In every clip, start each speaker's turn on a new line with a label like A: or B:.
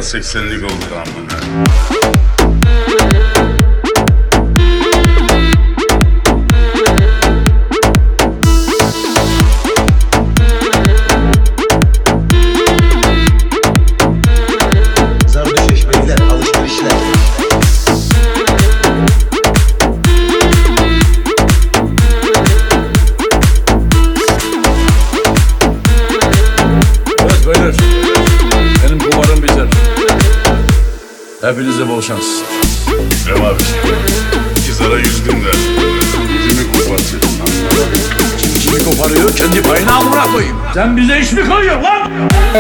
A: 80'lik oldu amına.
B: Zar düşüş beyler, alışverişler.
C: Evet beyler, benim kumarım biter. Hepinize bol şans.
A: Rem abi, İzara yüzdüm de yüzümü kopartıyorum lan.
C: Kimi koparıyor, kendi payını amına koyayım. Sen bize iş mi koyuyorsun lan?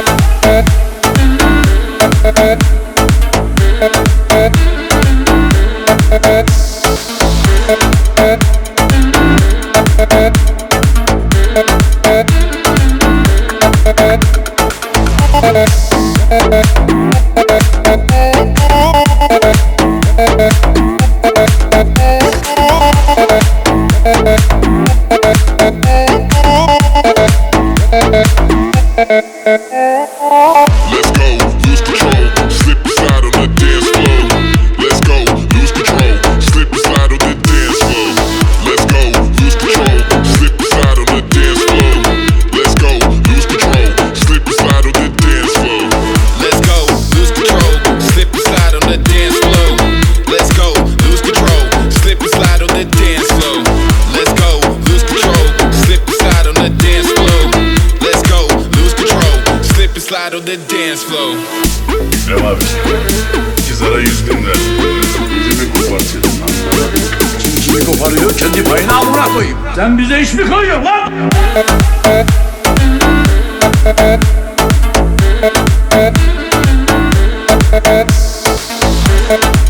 D: Let's go, lose control, slip and slide on the dance floor. Let's go, lose control, slip and slide on the dance floor. Let's go, lose control, slip and slide on the dance floor. Let's go, lose control, slip and slide on the dance floor. Let's go, lose control, slip and slide on the dance floor. Let's go, lose control, slip and slide on the dance floor. Let's go, lose control, slip and slide on the dance floor. Let's go, lose control, slip and slide on the dance floor.
A: Rem abi, İzara yüzdüm de yüzümü kopartıyorum lan.
C: Kimi koparıyor, kendi payını amına koyayım. Sen bize iş mi koyuyorsun lan?